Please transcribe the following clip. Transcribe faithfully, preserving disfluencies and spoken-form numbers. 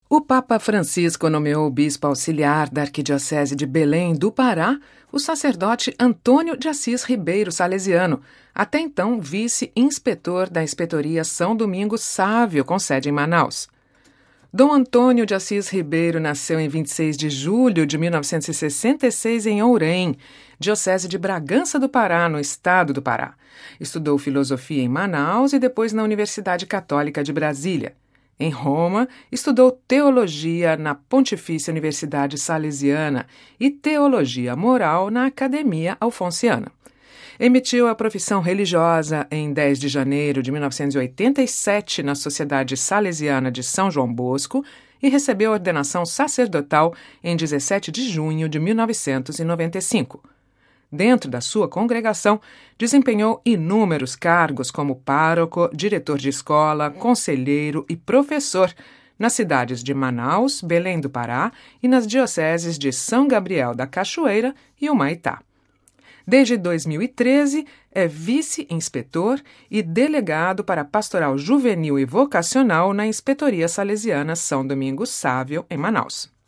O Papa Francisco nomeou o bispo auxiliar da Arquidiocese de Belém do Pará o sacerdote Antônio de Assis Ribeiro Salesiano, até então vice-inspetor da Inspetoria São Domingos Sávio, com sede em Manaus. Dom Antônio de Assis Ribeiro nasceu em vinte e seis de julho de mil novecentos e sessenta e seis em Ourém, diocese de Bragança do Pará, no estado do Pará. Estudou filosofia em Manaus e depois na Universidade Católica de Brasília. Em Roma, estudou teologia na Pontifícia Universidade Salesiana e teologia moral na Academia Alfonsiana. Emitiu a profissão religiosa em dez de janeiro de mil novecentos e oitenta e sete na Sociedade Salesiana de São João Bosco e recebeu a ordenação sacerdotal em dezessete de junho de mil novecentos e noventa e cinco. Dentro da sua congregação, desempenhou inúmeros cargos como pároco, diretor de escola, conselheiro e professor nas cidades de Manaus, Belém do Pará e nas dioceses de São Gabriel da Cachoeira e Humaitá. Desde dois mil e treze, é vice-inspetor e delegado para Pastoral Juvenil e Vocacional na Inspetoria Salesiana São Domingos Sávio, em Manaus.